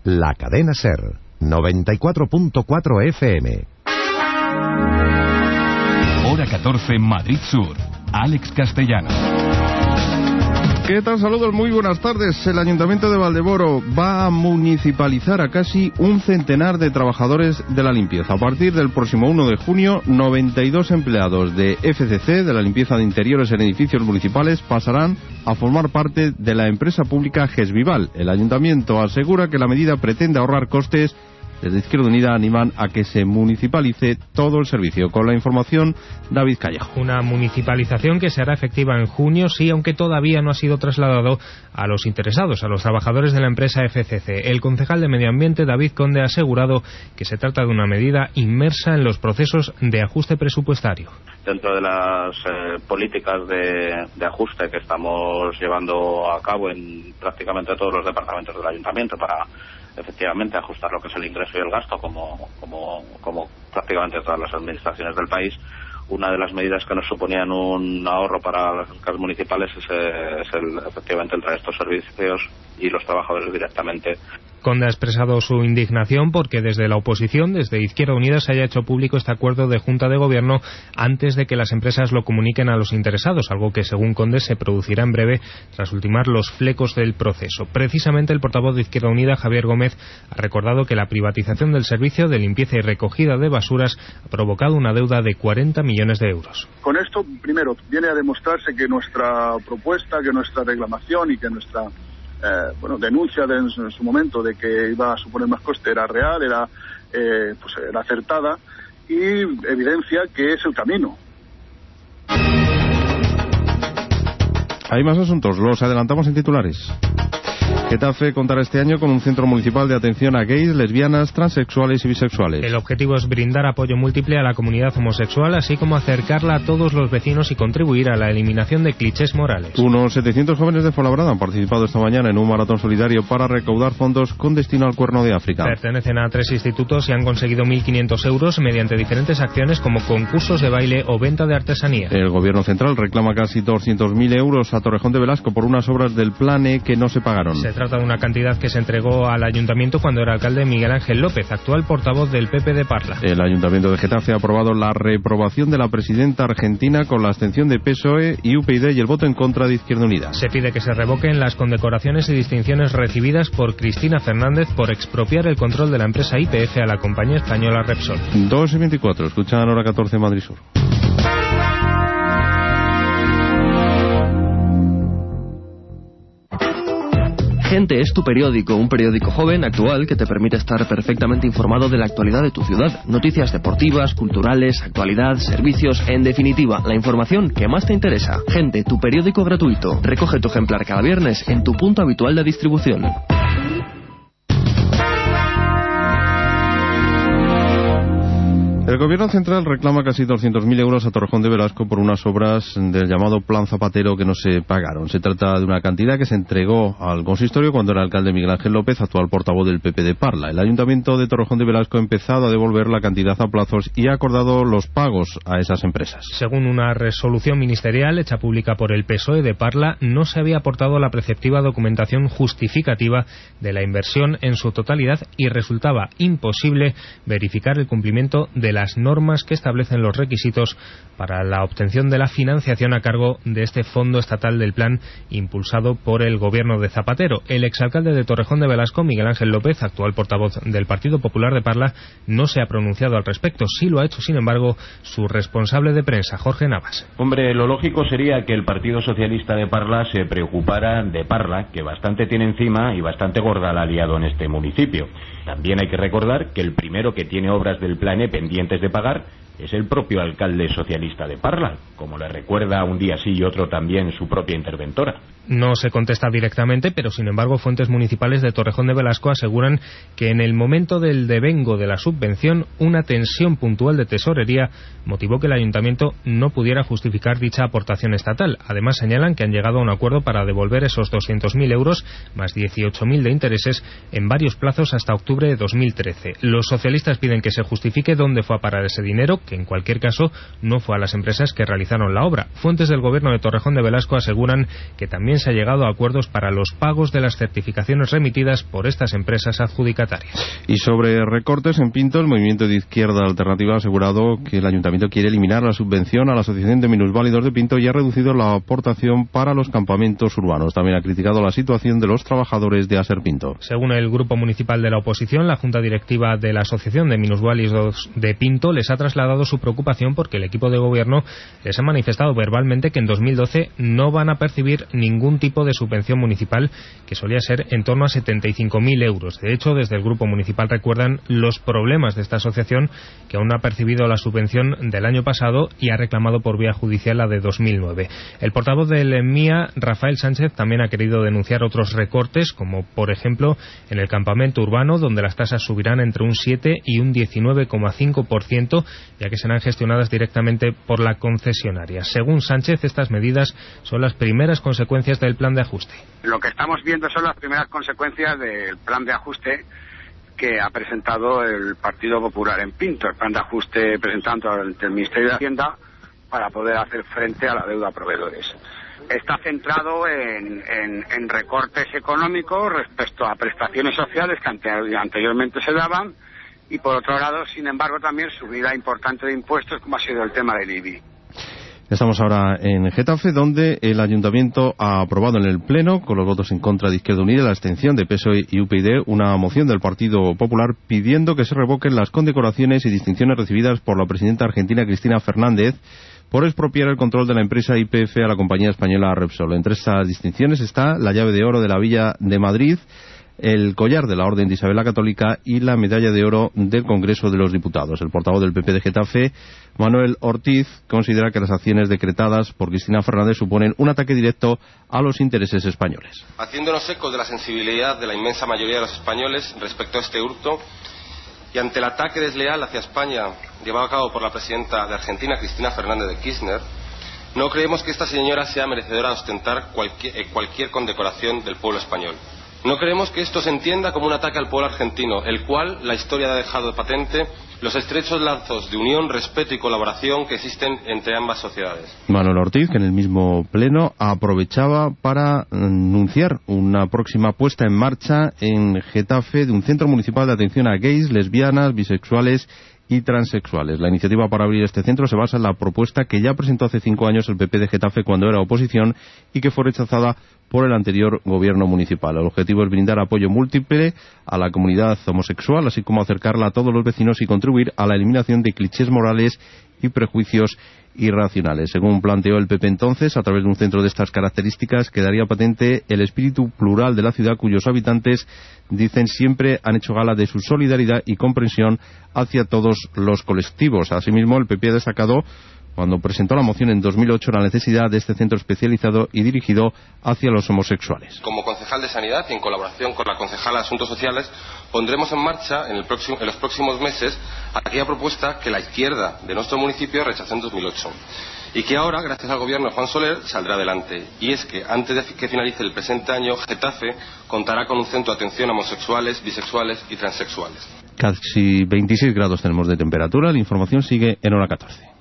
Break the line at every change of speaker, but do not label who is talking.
La cadena SER, 94.4 FM.
Hora 14, Madrid Sur. Alex Castellano.
¿Qué tal? Saludos, muy buenas tardes. El Ayuntamiento de Valdeboro va a municipalizar a casi un centenar de trabajadores de la limpieza. A partir del próximo 1 de junio, 92 empleados de FCC, de la limpieza de interiores en edificios municipales, pasarán a formar parte de la empresa pública Gesvival. El Ayuntamiento asegura que la medida pretende ahorrar costes. Desde Izquierda Unida animan a que se municipalice todo el servicio. Con la información, David Callejo.
Una municipalización que se hará efectiva en junio, sí, aunque todavía no ha sido trasladado a los interesados, a los trabajadores de la empresa FCC. El concejal de Medio Ambiente, David Conde, ha asegurado que se trata de una medida inmersa en los procesos de ajuste presupuestario.
Dentro de las políticas de ajuste que estamos llevando a cabo en prácticamente todos los departamentos del Ayuntamiento para efectivamente ajustar lo que es el ingreso y el gasto como prácticamente todas las administraciones del país, una de las medidas que nos suponían un ahorro para las arcas municipales es efectivamente el traer estos servicios y los trabajadores directamente.
Conde ha expresado su indignación porque desde la oposición, desde Izquierda Unida, se haya hecho público este acuerdo de Junta de Gobierno antes de que las empresas lo comuniquen a los interesados, algo que según Conde se producirá en breve tras ultimar los flecos del proceso. Precisamente el portavoz de Izquierda Unida, Javier Gómez, ha recordado que la privatización del servicio de limpieza y recogida de basuras ha provocado una deuda de 40 millones de euros.
Con esto, primero, viene a demostrarse que nuestra propuesta, que nuestra reclamación y que nuestra denuncia en su momento de que iba a suponer más coste era real, era acertada y evidencia que es el camino.
Hay más asuntos, los adelantamos en titulares. Getafe contará este año con un centro municipal de atención a gays, lesbianas, transexuales y bisexuales.
El objetivo es brindar apoyo múltiple a la comunidad homosexual, así como acercarla a todos los vecinos y contribuir a la eliminación de clichés morales.
Unos 700 jóvenes de Fuenlabrada han participado esta mañana en un maratón solidario para recaudar fondos con destino al Cuerno de África.
Pertenecen a 3 institutos y han conseguido 1.500 euros mediante diferentes acciones como concursos de baile o venta de artesanía.
El Gobierno central reclama casi 200.000 euros a Torrejón de Velasco por unas obras del Plane que no se pagaron.
Se trata de una cantidad que se entregó al Ayuntamiento cuando era alcalde Miguel Ángel López, actual portavoz del PP de Parla.
El Ayuntamiento de Getafe ha aprobado la reprobación de la presidenta argentina con la abstención de PSOE y UPyD y el voto en contra de Izquierda Unida.
Se pide que se revoquen las condecoraciones y distinciones recibidas por Cristina Fernández por expropiar el control de la empresa YPF a la compañía española Repsol.
2:24, escuchan Hora 14 Madrid Sur.
Gente es tu periódico, un periódico joven, actual, que te permite estar perfectamente informado de la actualidad de tu ciudad. Noticias deportivas, culturales, actualidad, servicios, en definitiva, la información que más te interesa. Gente, tu periódico gratuito. Recoge tu ejemplar cada viernes en tu punto habitual de distribución.
El Gobierno central reclama casi 200.000 euros a Torrejón de Velasco por unas obras del llamado Plan Zapatero que no se pagaron. Se trata de una cantidad que se entregó al consistorio cuando era alcalde Miguel Ángel López, actual portavoz del PP de Parla. El Ayuntamiento de Torrejón de Velasco ha empezado a devolver la cantidad a plazos y ha acordado los pagos a esas empresas.
Según una resolución ministerial hecha pública por el PSOE de Parla, no se había aportado la preceptiva documentación justificativa de la inversión en su totalidad y resultaba imposible verificar el cumplimiento de las normas que establecen los requisitos para la obtención de la financiación a cargo de este fondo estatal del plan impulsado por el gobierno de Zapatero. El exalcalde de Torrejón de Velasco, Miguel Ángel López, actual portavoz del Partido Popular de Parla, no se ha pronunciado al respecto. Sí lo ha hecho, sin embargo, su responsable de prensa, Jorge Navas.
Hombre, lo lógico sería que el Partido Socialista de Parla se preocupara de Parla, que bastante tiene encima y bastante gorda la ha liado en este municipio. También hay que recordar que el primero que tiene obras del Plane pendientes de pagar es el propio alcalde socialista de Parla, como le recuerda un día sí y otro también su propia interventora.
No se contesta directamente, pero sin embargo fuentes municipales de Torrejón de Velasco aseguran que en el momento del devengo de la subvención, una tensión puntual de tesorería motivó que el ayuntamiento no pudiera justificar dicha aportación estatal. Además señalan que han llegado a un acuerdo para devolver esos 200.000 euros más 18.000 de intereses en varios plazos hasta octubre de 2013. Los socialistas piden que se justifique dónde fue a parar ese dinero, que en cualquier caso no fue a las empresas que realizaron la obra. Fuentes del gobierno de Torrejón de Velasco aseguran que también también se ha llegado a acuerdos para los pagos de las certificaciones remitidas por estas empresas adjudicatarias.
Y sobre recortes en Pinto, el Movimiento de Izquierda Alternativa ha asegurado que el Ayuntamiento quiere eliminar la subvención a la Asociación de Minusválidos de Pinto y ha reducido la aportación para los campamentos urbanos. También ha criticado la situación de los trabajadores de Aser Pinto.
Según el grupo municipal de la oposición, la Junta Directiva de la Asociación de Minusválidos de Pinto les ha trasladado su preocupación porque el equipo de gobierno les ha manifestado verbalmente que en 2012 no van a percibir ningún tipo de subvención municipal, que solía ser en torno a 75.000 euros. De hecho, desde el grupo municipal recuerdan los problemas de esta asociación, que aún no ha percibido la subvención del año pasado y ha reclamado por vía judicial la de 2009. El portavoz del MIA, Rafael Sánchez, también ha querido denunciar otros recortes, como por ejemplo en el campamento urbano, donde las tasas subirán entre un 7 y un 19,5%, ya que serán gestionadas directamente por la concesionaria. Según Sánchez, estas medidas son las primeras consecuencias del plan de ajuste.
Lo que estamos viendo son las primeras consecuencias del plan de ajuste que ha presentado el Partido Popular en Pinto, el plan de ajuste presentado ante el Ministerio de Hacienda para poder hacer frente a la deuda a proveedores. Está centrado en recortes económicos respecto a prestaciones sociales que anteriormente se daban y, por otro lado, sin embargo, también subida importante de impuestos, como ha sido el tema del IBI.
Estamos ahora en Getafe, donde el Ayuntamiento ha aprobado en el Pleno, con los votos en contra de Izquierda Unida y la abstención de PSOE y UPyD, una moción del Partido Popular pidiendo que se revoquen las condecoraciones y distinciones recibidas por la presidenta argentina Cristina Fernández por expropiar el control de la empresa YPF a la compañía española Repsol. Entre estas distinciones está la llave de oro de la Villa de Madrid, el collar de la Orden de Isabel la Católica y la medalla de oro del Congreso de los Diputados. El portavoz del PP de Getafe, Manuel Ortiz, considera que las acciones decretadas por Cristina Fernández suponen un ataque directo a los intereses españoles.
Haciéndonos eco de la sensibilidad de la inmensa mayoría de los españoles respecto a este hurto y ante el ataque desleal hacia España llevado a cabo por la presidenta de Argentina, Cristina Fernández de Kirchner, no creemos que esta señora sea merecedora de ostentar cualquier condecoración del pueblo español. No creemos que esto se entienda como un ataque al pueblo argentino, el cual la historia ha dejado de patente los estrechos lazos de unión, respeto y colaboración que existen entre ambas sociedades.
Manuel Ortiz, que en el mismo pleno aprovechaba para anunciar una próxima puesta en marcha en Getafe de un centro municipal de atención a gays, lesbianas, bisexuales y transexuales. La iniciativa para abrir este centro se basa en la propuesta que ya presentó hace 5 años el PP de Getafe cuando era oposición y que fue rechazada por el anterior gobierno municipal. El objetivo es brindar apoyo múltiple a la comunidad homosexual, así como acercarla a todos los vecinos y contribuir a la eliminación de clichés morales y prejuicios irracionales. Según planteó el PP entonces, a través de un centro de estas características quedaría patente el espíritu plural de la ciudad, cuyos habitantes, dicen, siempre han hecho gala de su solidaridad y comprensión hacia todos los colectivos. Asimismo, el PP ha destacado, cuando presentó la moción en 2008, la necesidad de este centro especializado y dirigido hacia los homosexuales.
Como concejal de Sanidad y en colaboración con la concejala de Asuntos Sociales, pondremos en marcha en los próximos meses aquella propuesta que la izquierda de nuestro municipio rechazó en 2008 y que ahora, gracias al gobierno de Juan Soler, saldrá adelante. Y es que antes de que finalice el presente año, Getafe contará con un centro de atención a homosexuales, bisexuales y transexuales.
Casi 26 grados tenemos de temperatura. La información sigue en hora 14.